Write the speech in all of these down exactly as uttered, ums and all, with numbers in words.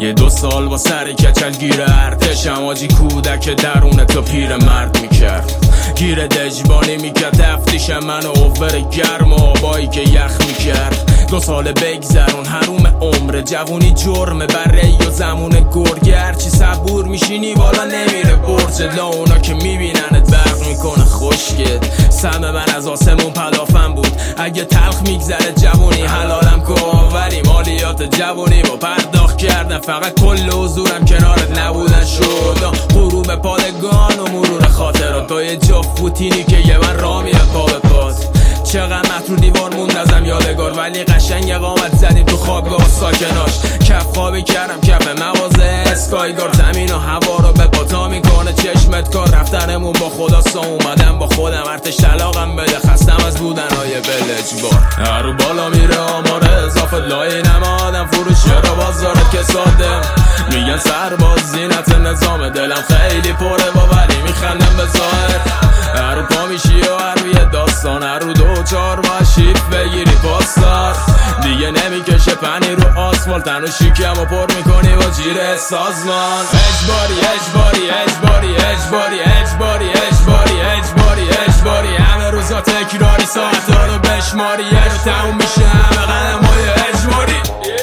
یه دو سال با سر کچل گیر ارتشم آجی کودک درون تو پیر مرد میکرد. گیر دجبانی میکرد تفتیشم منو اوور گرم و آبایی که یخ میکرد. دو سال بگذرون حروم عمر جوونی جرمه بره و زمون گرگه هرچی صبور میشینی والا نمیره برجت. لا اونا که میبیننت برق میکنه خشکت. سم من از آسمون پدافم بود اگه تلخ میگذره جوونی حلالم کن ولی مالیات جوونی با پرداخت کردن فقط کل حضورم کنارت نبودن شد. غروب پادگان و مرور خاطرات تو یه جفت فوتینی که یه من را میره پا به پاد. چقدر متر رو دیوار موند ازم یادگار ولی قشنگ اقامت زدیم تو خوابگاه ساکناش. کف خوابی کردم کف مغازه اسکایگار زمین و هوا رو به پاتا میکنه چشمت کار. رفتنمون با خدا سا اومدم با خودم ارتش طلاقم بده خستم از بودن های بلجبار. هر رو بالا میره آمار اضافه لای نمادم فروشی رو بازارت که ساده میگن سرباز زینت نظام دلم خیلی پره با ولی میخندم به ظاهر. هر رو پا میشی و هر روی داستان هر رو دو چار و شیف بگیری پاسدار دیگه نمیکشه پنی رو آسفالت تنو شیکم و پر میکنی با جیره سازمان. اجباری اجباری اجباری اجباری اجباری اجباری اجباری اجباری همه روزا تکراری ساعت ها رو بشماری یه رو تموم میشه همه قدم های اجباری.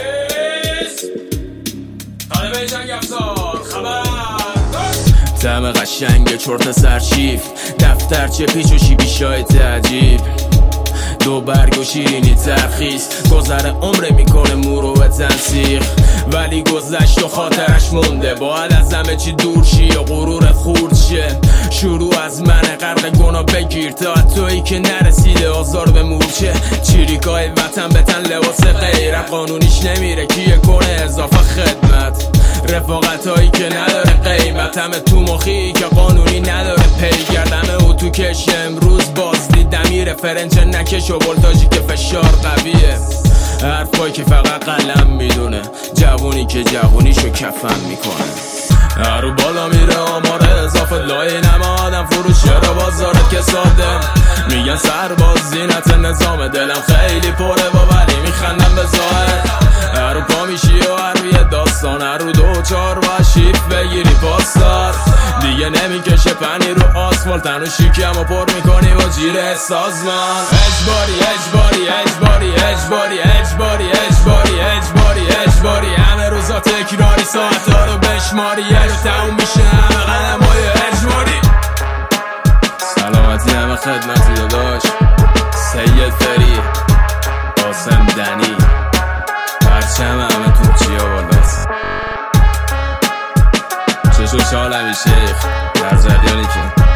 طالبه جنگ افزار خبر دم قشنگ چرت سرشیف دفتر چه پیچ و شیبی شاید عجیب دو برگ و شیرینی ترخیص گذر عمره میکنه مورو به تنسیخ ولی گذشت و خاطرش مونده باید از همه چی دور شی و غرورت خورد شه. شروع از من غرق گناه بگیر تا تویی که نرسیده آزار به مورچه. چیریکای وطن به تن لباس غیرت قانونیش نمیره کیه کنه اضافه خدمت. رفاقت هایی که نداره قیمت همه تو مخی که قانونی نداره پی گردمه و تو کش امروز بازدیدم میره فرنچه نکش و ولتاژی که فشار قویه. حرفایی که فقط قلم میدونه جوونی که جوونیشو کفن میکنه. هر رو بالا میره آمار اضافه لای نمادم فروشی رو بازارت که ساده میگن سرباز زینت نظام دلم خیلی پره با ولی میخندم به ظاهر. هر رو پا میشی و هر روی داستان هر رو دو چار و شیف بگیری پاسدار دیگه نمیکشه پنی رو آسفالت تنو شیکم و پر میکنی با جیره سازمان. اجباری اجباری اجباری اجباری اجباری اجباری اجباری اجباری همه روزا تکراری ساعت ها رو بشماری یه رو تموم میشه همه قدم های اجباری. سلامتی همه خدمتی داداش سید فری قاسم دنی پرچم همه تو چیا بالاست چشو چال همی شیخ در جریانی که